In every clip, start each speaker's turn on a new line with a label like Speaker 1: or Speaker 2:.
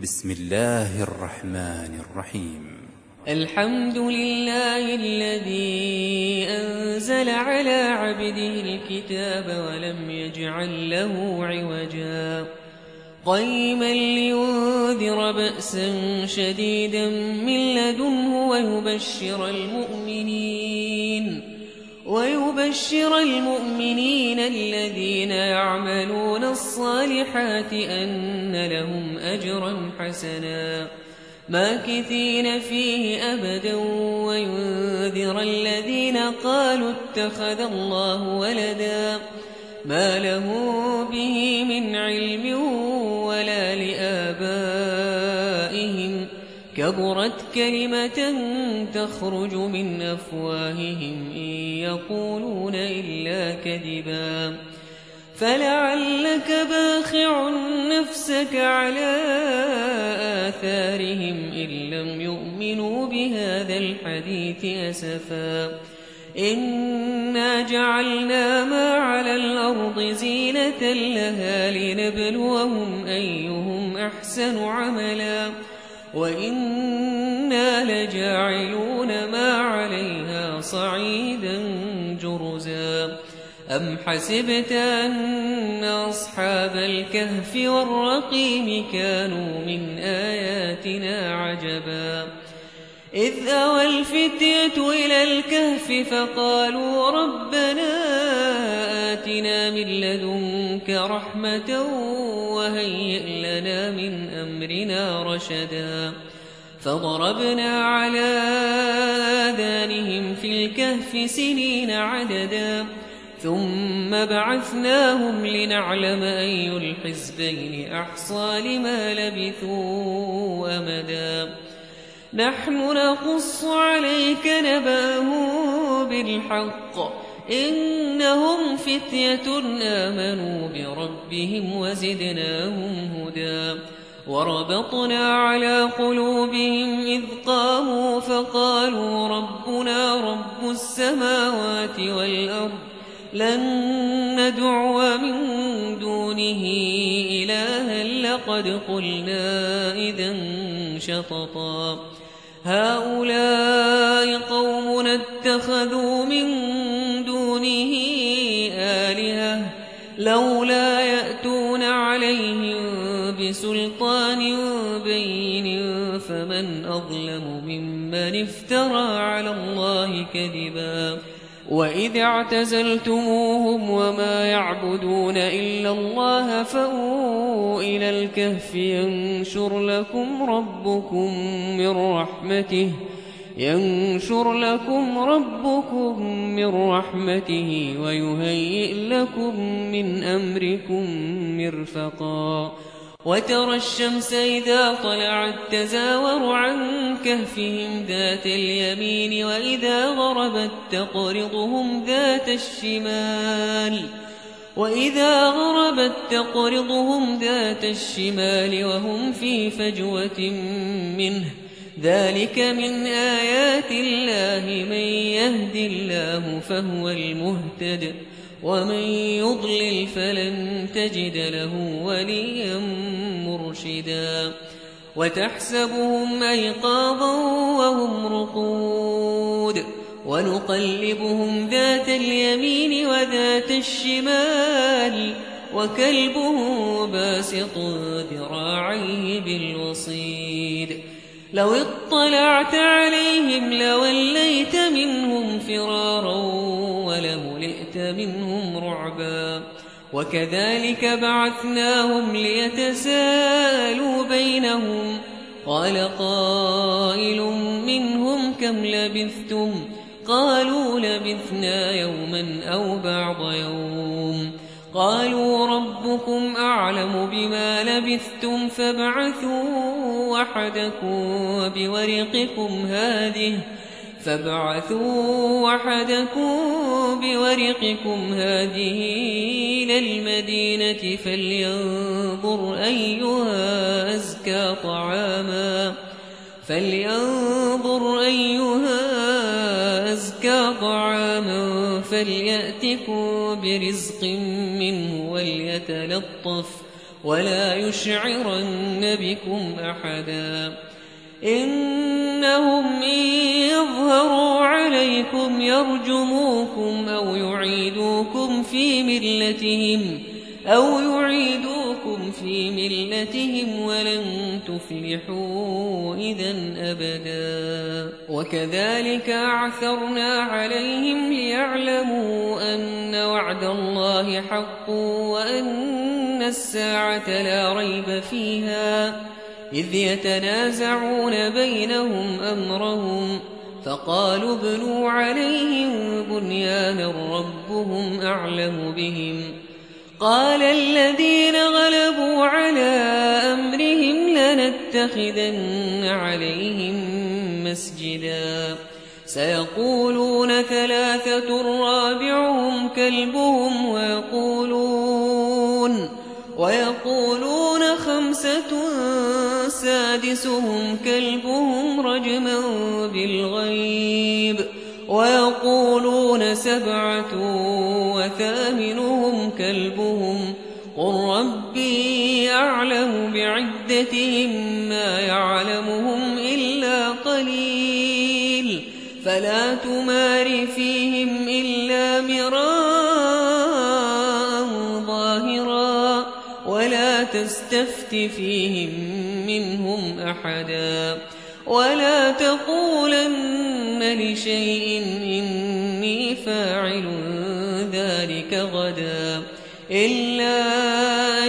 Speaker 1: بسم الله الرحمن الرحيم.
Speaker 2: الحمد لله الذي أنزل على عبده الكتاب ولم يجعل له عوجا قيما لينذر بأسا شديدا من لدنه ويبشر المؤمنين الذين يعملون الصالحات أن لهم أجرا حسنا ماكثين فيه أبدا وينذر الذين قالوا اتخذ الله ولدا ما له به من علم ولا لآبائهم كبرت كلمة تخرج من أفواههم إن يقولون إلا كذبا فلعلك باخع نفسك على آثارهم إن لم يؤمنوا بهذا الحديث أسفا إنا جعلنا ما على الأرض زينة لها لنبلوهم أيهم أحسن عملا وإنا لجاعلون ما عليها صعيدا جرزا أم حسبت أن أصحاب الكهف والرقيم كانوا من آياتنا عجبا إذ أوى الفتية إلى الكهف فقالوا ربنا آتنا من لدنك رحمة وهيئ لنا من أمرنا رشدا فضربنا على آذانهم في الكهف سنين عددا ثم بعثناهم لنعلم أي الحزبين أحصى لما لبثوا أمدا نحن نقص عليك نبأهم بالحق إنهم فتية آمنوا بربهم وزدناهم هدى وربطنا على قلوبهم إذ قاموا فقالوا ربنا رب السماوات والأرض لن ندعو من دونه إلها لقد قلنا إذا شططا هؤلاء قوم اتخذوا من دونه آلهة لولا يأتون عليهم بسلطان بين فمن أظلم ممن افترى على الله كذبا وإذ اعتزلتموهم وما يعبدون إلا الله فأووا إلى الكهف ينشر لكم ربكم من رحمته ويهيئ لكم من أمركم مرفقا وترى الشمس إذا طلعت تزاور عن كهفهم ذات اليمين وإذا غربت تقرضهم ذات الشمال وهم في فجوة منه ذلك من آيات الله من يهد الله فهو المهتد ومن يضلل فلن تجد له وليا مرشدا وتحسبهم أيقاظا وهم رقود ونقلبهم ذات اليمين وذات الشمال وكلبهم باسط ذراعيه بالوصيد لو اطلعت عليهم لوليت منهم فرارا ولملئت منهم رعبا وكذلك بعثناهم ليتساءلوا بينهم قال قائل منهم كم لبثتم قالوا لبثنا يوما أو بعض يوم قالوا ربكم أعلم بما لبثتم فابعثوا وحدكم بورقكم هذه إلى المدينة فلينظر أيها أزكى طعاما فليأتكم برزق منه ولا يشعرن بكم أحدا إنهم إن يظهروا عليكم يرجموكم أو يعيدوكم في ملتهم ولن تفلحوا إذا أبدا وكذلك أعثرنا عليهم ليعلموا أن وعد الله حق وأن الساعة لا ريب فيها إذ يتنازعون بينهم أمرهم فقالوا ابنوا عليهم بنيانا ربهم أعلم بهم قال الذين غلبوا على أمرهم لنتخذن عليهم مسجدا سيقولون ثلاثة رابعهم كلبهم ويقولون خمسة سادسهم كلبهم رجما بالغيب ويقولون سبعة وثامنهم كلبهم قل ربي أعلم بعدتهم ما يعلمهم إلا قليل فلا تمار فيهم إلا مراء ظاهرا ولا تستفت فيهم منهم أحدا ولا تقولن لشيء إني فاعل ذلك غدا إلا أن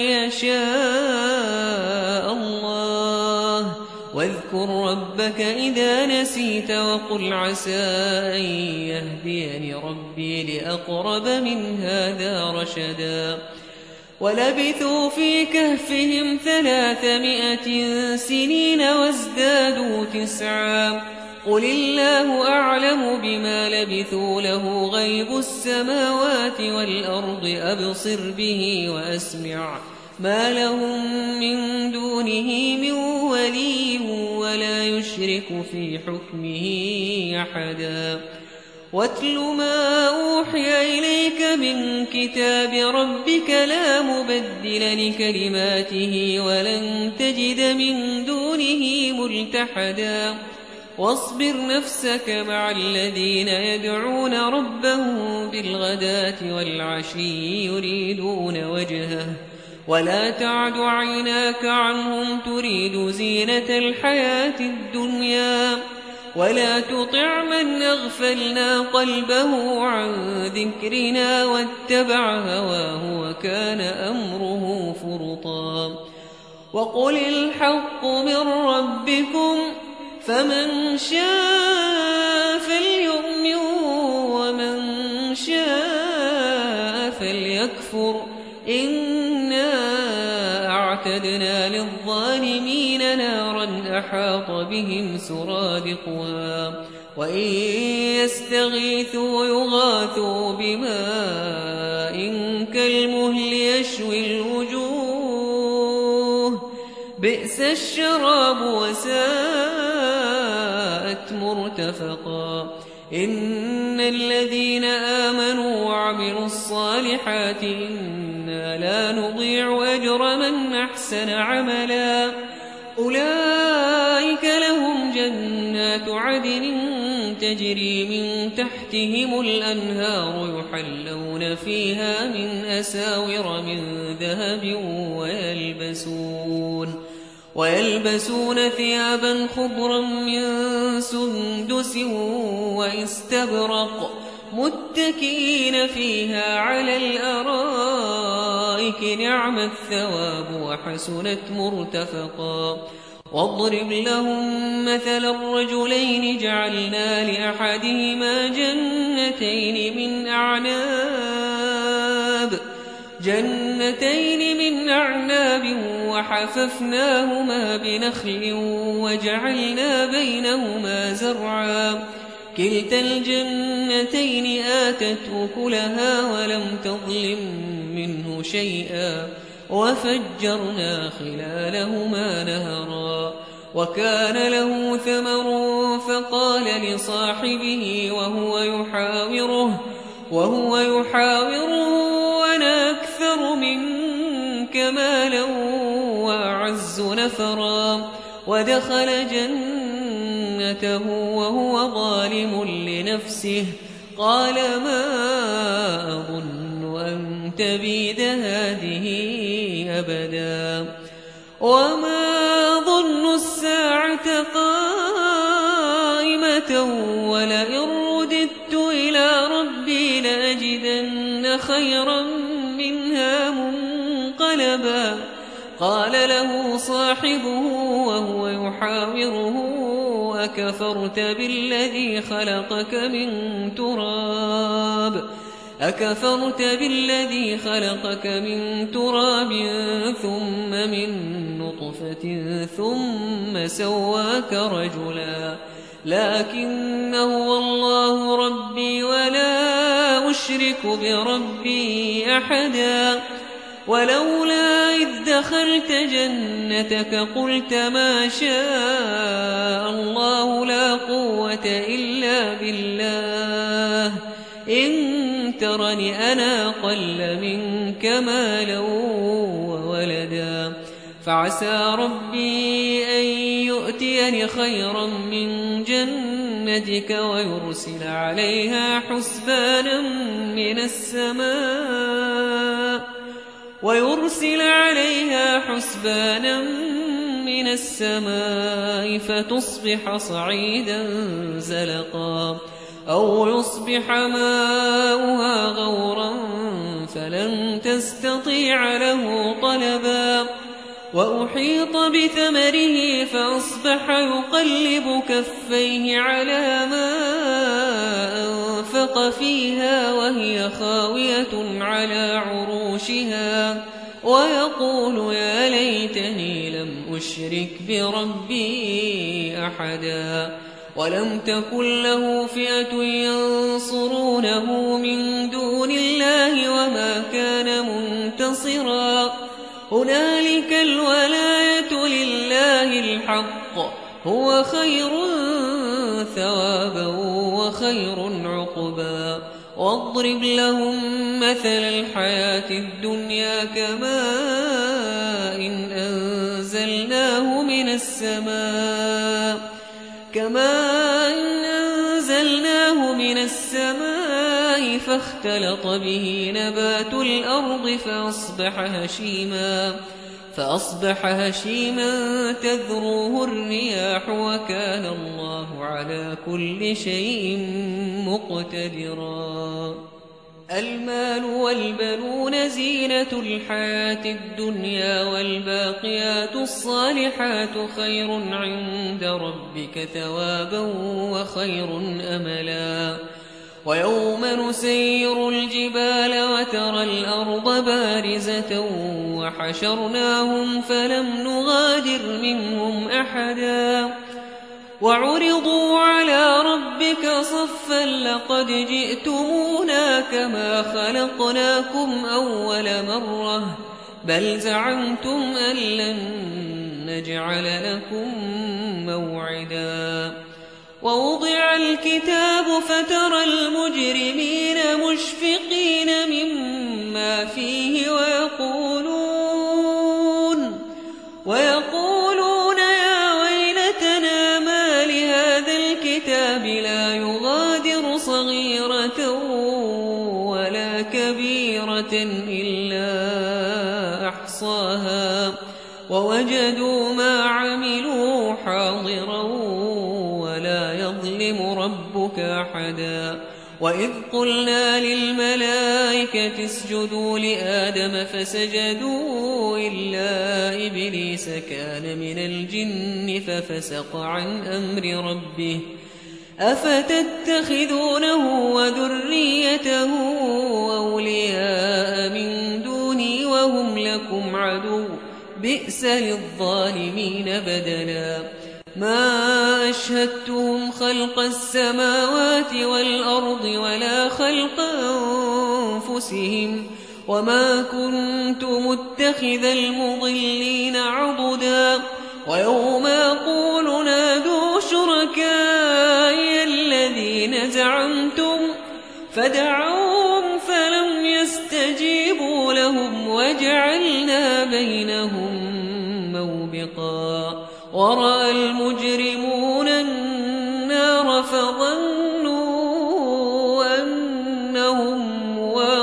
Speaker 2: يشاء الله واذكر ربك إذا نسيت وقل عسى أن يهديني ربي لأقرب من هذا رشدا ولبثوا في كهفهم 300 سنين وازدادوا 9 قل الله أعلم بما لبثوا له غيب السماوات والأرض أبصر به وأسمع ما لهم من دونه من ولي ولا يشرك في حكمه أحدا واتل ما أوحي إليك من كتاب ربك لا مبدل لكلماته ولن تجد من دونه ملتحدا واصبر نفسك مع الذين يدعون ربهم بالغداة والعشي يريدون وجهه ولا تعد عيناك عنهم تريد زينة الحياة الدنيا ولا تطع من أغفلنا قلبه عن ذكرنا واتبع هواه وكان أمره فرطا وقل الحق من ربكم فمن شاء فليؤمن ومن شاء فليكفر إنا أعتدنا للظالمين نارا أحاط بهم سرادقها وإن يستغيثوا يغاثوا بماء كالمهل يشوي الوجوه بئس الشراب وساءت مرتفقا إن الذين آمنوا وعملوا الصالحات إنا لا نضيع أجر من أحسن عملا أولئك لهم جنات عدن تجري من تحتهم الأنهار يحلون فيها من أساور من ذهب ويلبسون ثيابا خضرا من سندس واستبرق متكئين فيها على الأرائك نعم الثواب وحسنت مرتفقا واضرب لهم مثل الرجلين جعلنا لأحدهما جنتين من أعناب وحففناهما بنخل وجعلنا بينهما زرعا كلتا الجنتين آتت أكلها ولم تظلم منه شيئا وفجرنا خلالهما نهرا وكان له ثمر فقال لصاحبه وهو يحاوره أنا أكثر منك مالا أعز نفرا ودخل جنته وهو ظالم لنفسه قال ما أظن أن تبيد هذه أبدا وما ظن الساعة قائمة ولئن رددت إلى ربي لأجدن خيرا منها منقلبا قال له صاحبه وهو يحاوره أكفرت بالذي خلقك من تراب ثم من نطفة ثم سواك رجلا لكن هو الله ربي ولا أشرك بربي أحدا ولولا إذ دخلت جنتك قلت ما شاء الله لا قوة إلا بالله إن ترني أنا أقل منك مالا وولدا فعسى ربي أن يؤتيني خيرا من جنتك ويرسل عليها حسبانا من السماء فتصبح صعيدا زلقا أو يصبح ماؤها غورا فلن تستطيع له طلبا وأحيط بثمره فأصبح يقلب كفيه على ما أنفق فيها وهي خاوية على عروشها ويقول يا ليتني لم أشرك بربي أحدا ولم تكن له فئة ينصرونه من دون الله وما كان منتصرا هنالك الولاية لله الحق هو خير ثوابا وخير عقبا واضرب لهم مثل الحياة الدنيا كماء إن أنزلناه من السماء فاختلط به نبات الأرض فأصبح هشيما تذروه الرياح وكان الله على كل شيء مقتدرا المال والبنون زينة الحياة الدنيا والباقيات الصالحات خير عند ربك ثوابا وخير أملا ويوم نسير الجبال وترى الأرض بارزة وحشرناهم فلم نغادر منهم أحدا وعرضوا على ربك صفا لقد جئتمونا كما خلقناكم أول مرة بل زعمتم أن لن نجعل لكم موعدا ووضع الكتاب فترى المجرمين مشفقين مما فيه ويقولون يا ويلتنا ما لهذا الكتاب لا يغادر صغيرة ولا كبيرة إلا أحصاها ووجدوا ما عملوا حاضرا ولا يظلم ربك أحدا وإذ قلنا للملائكة اسجدوا لآدم فسجدوا إلا إبليس كان من الجن ففسق عن أمر ربه أفتتخذونه وذريته أولياء من دوني وهم لكم عدو بئس للظالمين بدلا ما أشهدتهم خلق السماوات والأرض ولا خلق أنفسهم وما كنت متخذ المضلين عضدا ويوم يقول نادوا شركائي الذين زعمتم فدعوهم فلم يستجيبوا لهم وجعلنا بينهم موبقا ورأى المجرمون النار فظنوا أنهم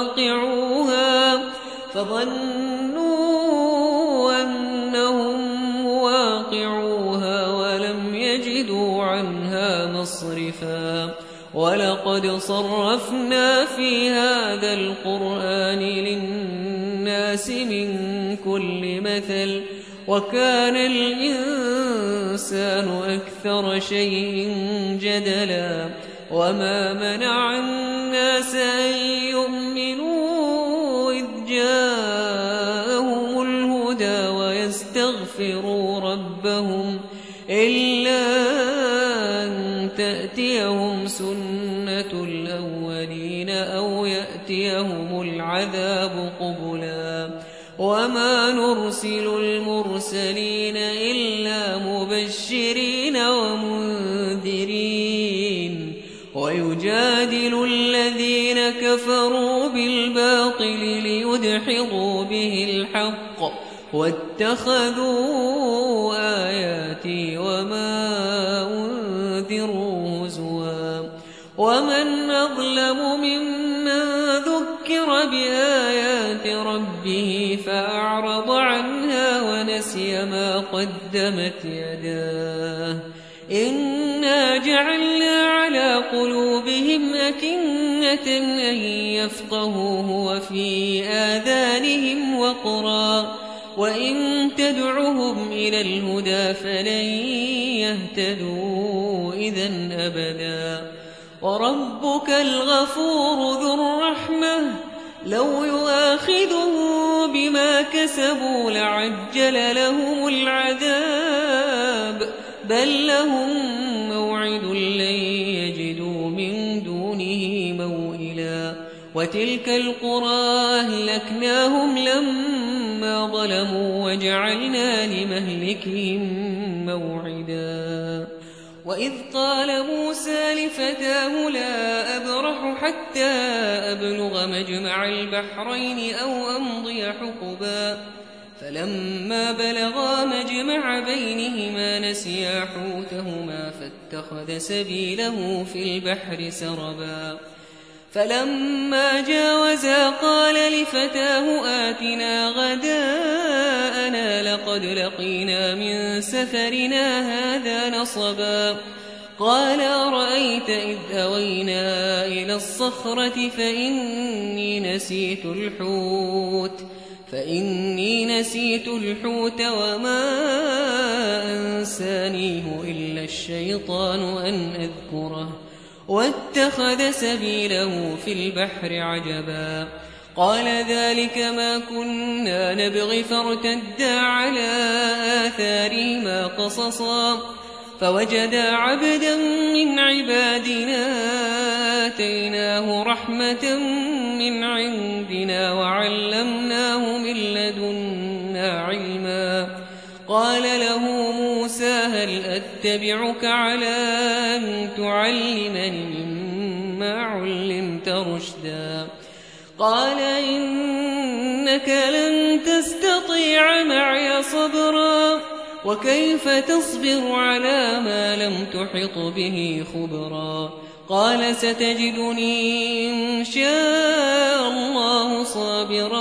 Speaker 2: واقعوها ولم يجدوا عنها مصرفا ولقد صرفنا في هذا القرآن للناس من كل مثل وكان الإنسان أكثر شيء جدلا وما منع الناس أن يؤمنوا إذ جاءهم الهدى ويستغفروا ربهم إلا أن تأتيهم سنة الأولين أو يأتيهم العذاب قبلا وما نرسل المرسلين إلا مبشرين ومنذرين ويجادل الذين كفروا بالباطل ليدحضوا به الحق واتخذوا آياتي وما أنذروا هزوا ومن أظلم ممن ذكر بآيات ربه فأعرض عنها ونسي ما قدمت يداه إنا جعلنا على قلوبهم أكنة أن يفقهوه وفي آذانهم وقرا وإن تدعهم إلى الهدى فلن يهتدوا إذن أبدا وربك الغفور ذو الرحمة لو يؤاخذه بما كسبوا لعجل لهم العذاب بل لهم موعد لن يجدوا من دونه موئلا وتلك القرى أهلكناهم لما ظلموا وجعلنا لمهلكهم موعدا وإذ قال موسى لفتاه لا أبرح حتى أبلغ مجمع البحرين أو أمضي حقبا فلما بلغا مجمع بينهما نسيا حوتهما فاتخذ سبيله في البحر سربا فلما جاوزا قال لفتاه آتنا غداءنا لقد لقينا من سفرنا هذا نصبا قال أرأيت إذ أوينا إلى الصخرة فإني نسيت الحوت وما أنسانيه إلا الشيطان أن أذكره واتخذ سبيله في البحر عجبا قال ذلك ما كنا نبغي فارتدا على آثارهما قصصا فوجدا عبدا من عبادنا آتيناه رحمة من عندنا وعلمناه من لدنا علما قال له موسى هل أتبعك على أن تعلمني مما علمت رشدا قال إنك لن تستطيع معي صبرا وكيف تصبر على ما لم تحط به خبرا قال ستجدني إن شاء الله صابرا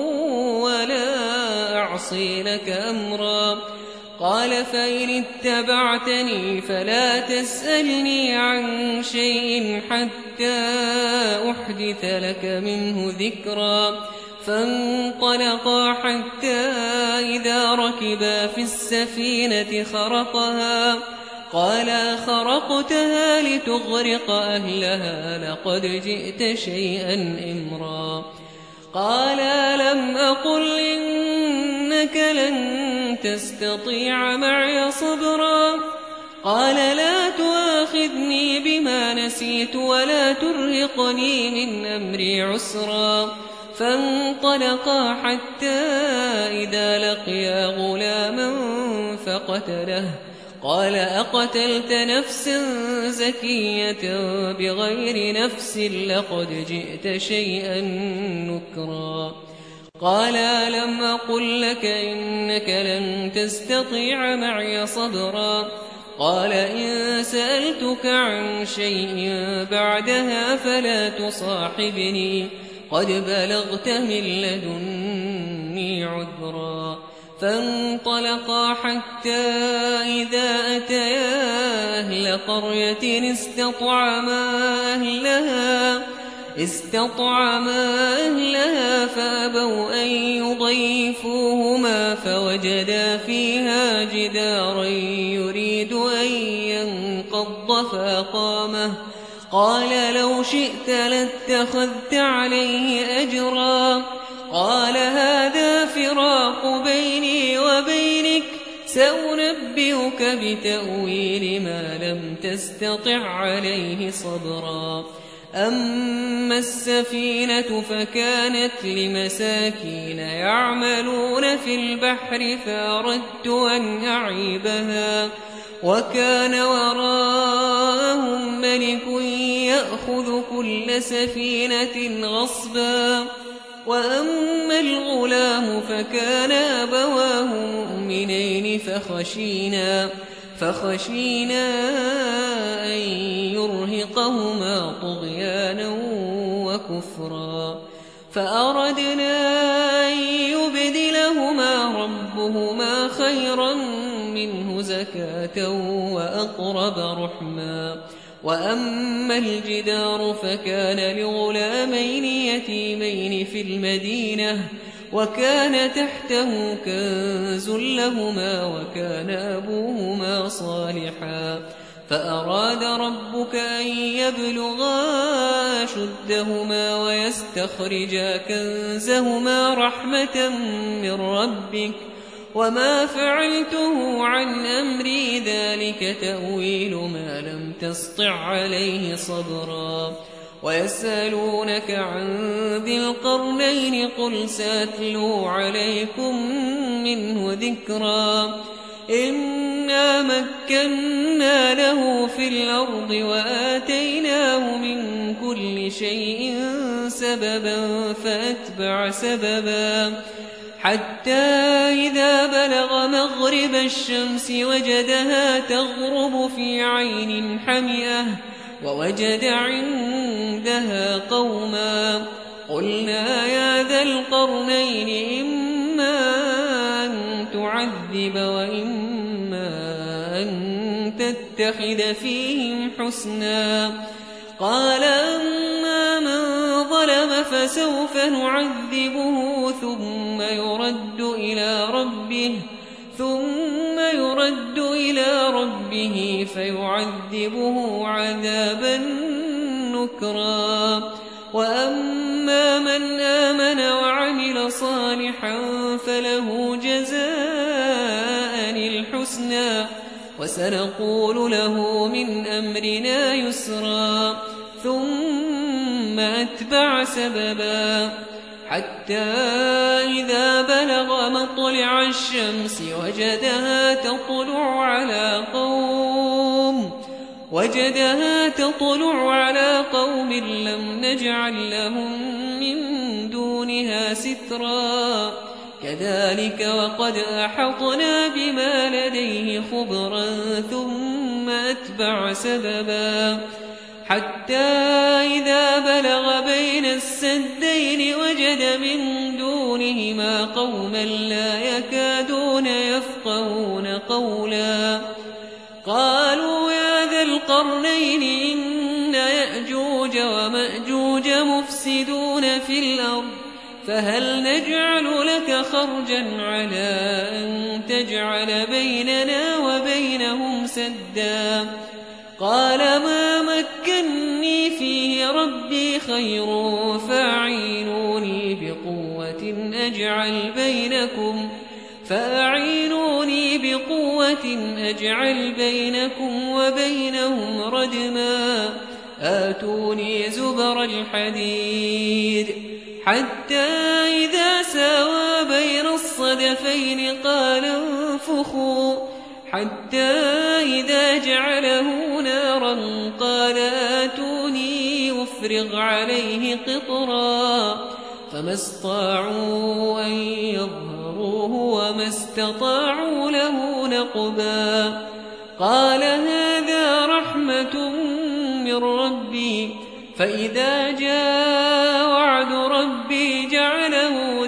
Speaker 2: ولا أعصي لك أمرا قال فإن اتبعتني فلا تسألني عن شيء حتى أحدث لك منه ذكرا فانطلقا حتى إذا ركبا في السفينة خرقها قال خرقتها لتغرق أهلها لقد جئت شيئا إمرا قال لم أقل إنك لن تستطيع معي صبرا قال لا تؤاخذني بما نسيت ولا ترهقني من أمري عسرا فانطلقا حتى إذا لقيا غلاما فقتله قال أقتلت نفسا زكية بغير نفس لقد جئت شيئا نكرا قال ألم أقل لك إنك لن تستطيع معي صبرا قال إن سألتك عن شيء بعدها فلا تصاحبني قد بلغت من لدني عذرا فانطلقا حتى إذا أتيا أهل قرية استطعما أهلها فأبوا أن يضيفوهما فوجدا فيها جدارا يريد أن ينقض فأقامه قال لو شئت لاتخذت عليه أجرا قال هذا فراق بيني وبينك سأنبئك بتأويل ما لم تستطع عليه صبرا أما السفينة فكانت لمساكين يعملون في البحر فأردت أن أعيبها وكان وراءهم ملك يأخذ كل سفينة غصبا وأما الغلام فكان أبواه مؤمنين فخشينا أن يرهقهما طغيانا وكفرا فأردنا أن يبدلهما ربهما خيرا منه زكاة وأقرب رحما وأما الجدار فكان لغلامين يتيمين في المدينة وكان تحته كنز لهما وكان أبوهما صالحا فأراد ربك أن يبلغا أشدهما ويستخرجا كنزهما رحمة من ربك وما فعلته عن أمري ذلك تأويل ما لم تسطع عليه صبرا ويسألونك عن ذي القرنين قل سأتلو عليكم منه ذكرا إنا مكنا له في الأرض وآتيناه من كل شيء سببا فأتبع سببا حتى إذا بلغ مغرب الشمس وجدها تغرب في عين حمئة ووجد عندها قوما قلنا يا ذا القرنين إما أن تعذب وإما أن تتخذ فيهم حسنا قال أما من ظلم فسوف نعذبه ثم يرد إلى ربه فيعذبه عذابا نكرا وأما من آمن وعمل صالحا فله جزاء الحسنى وسنقول له من أمرنا يسرا ثم أتبع سببا حتى إذا بلغ مطلع الشمس وجدها تطلع على قوم لم نجعل لهم من دونها سترا كذلك وقد أحطنا بما لديه خبرا ثم أتبع سببا حتى إذا بلغ بين السدين وجد من دونهما قوما لا يكادون يفقهون قولا قالوا يا ذا القرنين إن يأجوج ومأجوج مفسدون في الأرض فهل نجعل لك خرجا على أن تجعل بيننا وبينهم سدا قال ما مكني فيه ربي خير فأعينوني بقوة أجعل بينكم وبينهم ردما آتوني زبر الحديد حتى إذا ساوى بين الصدفين قال انفخوا حتى إذا جعله نارا قال آتوني أفرغ عليه قطرا فما استطاعوا أن يظهروه وما استطاعوا له نقبا قال هذا رحمة من ربي فإذا جاء وعد ربي جعله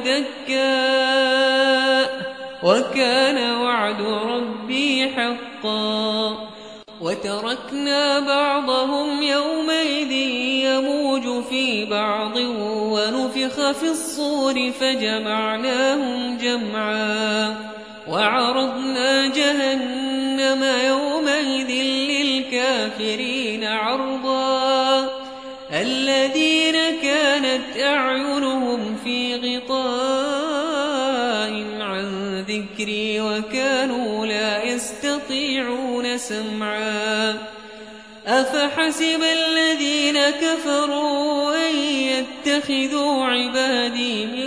Speaker 2: دكاء وكان وعد ربي حقا وتركنا بعضهم يومئذ يموج في بعض ونفخ في الصور فجمعناهم جمعا وعرضنا جهنم يومئذ للكافرين عرضا الذين كانت أعينهم في غطاء عن ذكري وكانوا لا يستطيعون سمعا أفحسب الذين كفروا أن يتخذوا عبادي من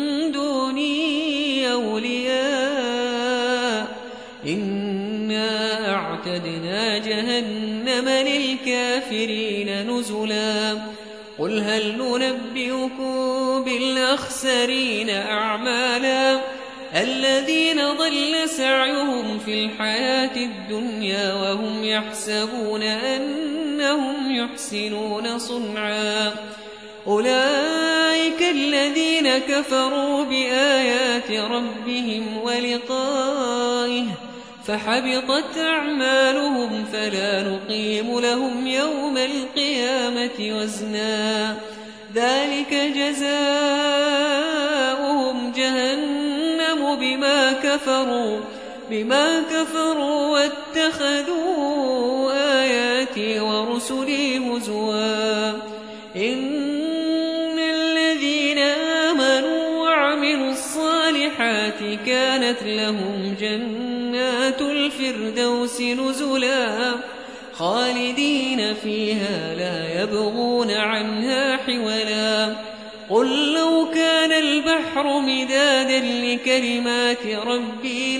Speaker 2: دوني أولياء إنا أعتدنا جهنم للكافرين نزلا قل هل ننبئكم بالأخسرين أعمالا الذين ضل سعيهم في الحياة الدنيا وهم يحسبون أنهم يحسنون صنعا أولئك الذين كفروا بآيات ربهم ولقائه فحبطت أعمالهم فلا نقيم لهم يوم القيامة وزنا ذلك جزاؤهم جهنم بما كفروا واتخذوا آياتي ورسلي هزوا إن الذين آمنوا وعملوا الصالحات كانت لهم جنات الفردوس نزلا خالدين فيها لا يبغون عنها حولا قل لو كان البحر مدادا لكلمات ربي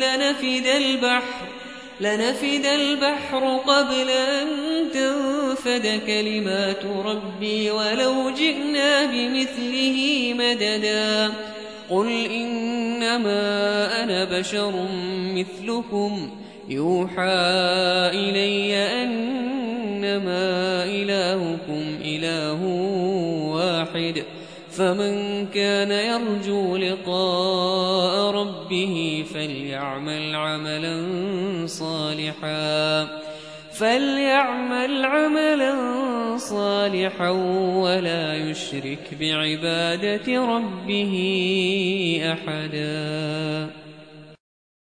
Speaker 2: لنفد البحر قبل أن تنفد كلمات ربي ولو جئنا بمثله مددا قل إنما أنا بشر مثلكم يوحى إلي أنما إلهكم إله واحد فمن كان يرجو لقاء ربه فليعمل عملا صالحا ولا يشرك بعبادة ربه أحدا.